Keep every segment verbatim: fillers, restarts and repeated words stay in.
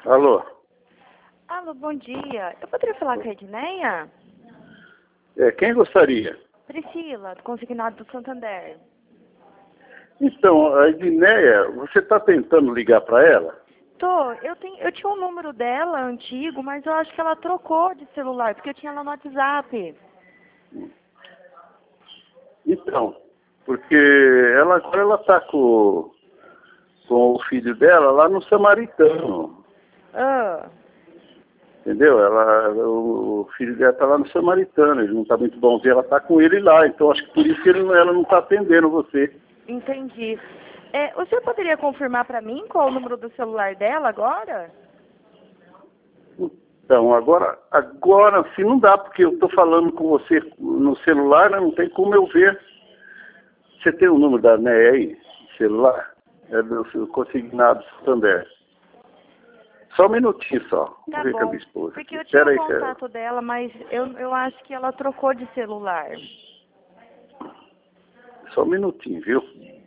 Alô? Alô, bom dia. Eu poderia falar com a Edneia? É, quem gostaria? Priscila, do Consignado do Santander. Então, a Edneia, você está tentando ligar para ela? Tô, eu, tenho, eu tinha um número dela antigo, mas eu acho que ela trocou de celular, porque eu tinha ela no WhatsApp. Então, porque ela agora ela está com, com o filho dela lá no Samaritano. Ah, Entendeu? Ela, o, o filho dela está lá no Samaritano, ele não está muito bom ver, ela está com ele lá. Então, acho que por isso que ele, não- ela não está atendendo você. entendi. É, o senhor poderia confirmar para mim qual o número do celular dela agora? Então, agora, agora sim não dá, porque eu estou falando com você no celular, né, não tem como eu ver. Você tem o número da N E A aí, celular? É do Consignado Santander. Só um minutinho só. Vou Tá ver com a bom, minha esposa. porque Aqui. eu tinha Espera o aí, espera. contato dela, mas eu, eu acho que ela trocou de celular. Só um minutinho, viu?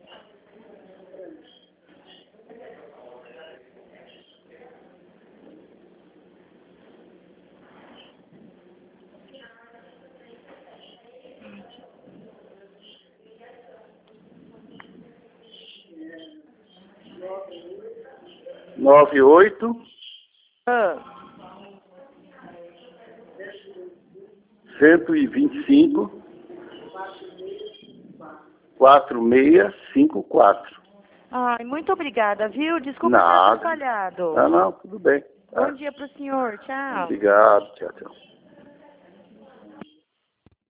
Nove oito Ah, cento e vinte e cinco quatro seis cinco quatro. ai, muito obrigada, viu? Desculpa ter Nada. atrapalhado. Ah, não, tudo bem. Bom Tá. dia para o senhor. Tchau. Obrigado. Tchau, tchau.